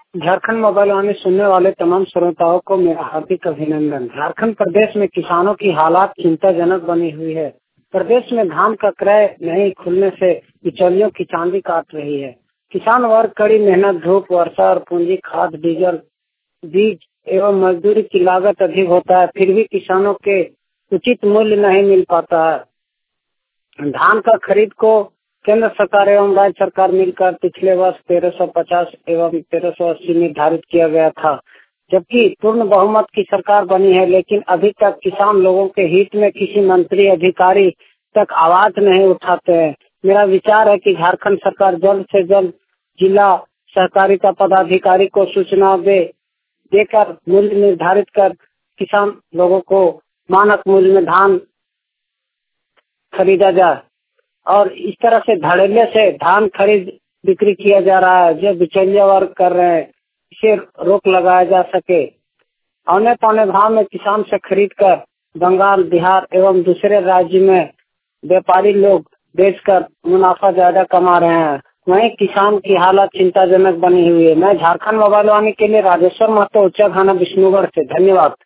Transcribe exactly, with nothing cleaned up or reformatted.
Jharkhand mobile वाणी सुनने वाले तमाम श्रोताओं को मेरा हार्दिक अभिनंदन। झारखंड प्रदेश में किसानों की हालात चिंताजनक बनी हुई है। प्रदेश में धान का क्रय नहीं खुलने से बिचौलियों की चांदी काट रही है। किसान वर्ग कड़ी मेहनत, धूप, वर्षा और पूंजी, खाद, डीजल, बीज एवं मजदूरी की लागत अधिक होता है, फिर भी किसानों के उचित मूल्य नहीं मिल पाता है। धान का खरीद को केंद्र सरकार एवं राज्य सरकार मिलकर पिछले वर्ष तेरह सौ पचास एवं तेरह सौ अस्सी निर्धारित किया गया था, जबकि पूर्ण बहुमत की सरकार बनी है, लेकिन अभी तक किसान लोगों के हित में किसी मंत्री अधिकारी तक आवाज नहीं उठाते हैं। मेरा विचार है कि झारखंड सरकार जल्द से जल्द जिला सहकारिता पदाधिकारी को सूचना दे देकर मूल्य निर्धारित कर किसान लोगों को मानक मूल्य में धान खरीदा जाए और इस तरह से धड़ल्ले से धान खरीद बिक्री किया जा रहा है जो बिचौलिया वर्ग कर रहे हैं, इसे रोक लगाया जा सके। औने पौने भाव में किसान से खरीद कर बंगाल, बिहार एवं दूसरे राज्य में व्यापारी लोग बेचकर मुनाफा ज्यादा कमा रहे हैं। वहीं किसान की हालत चिंताजनक बनी हुई है। मैं झारखंड मोबाइल वाणी के लिए राजेश्वर महतो, उच्चा थाना, विष्णुगढ़ से। धन्यवाद।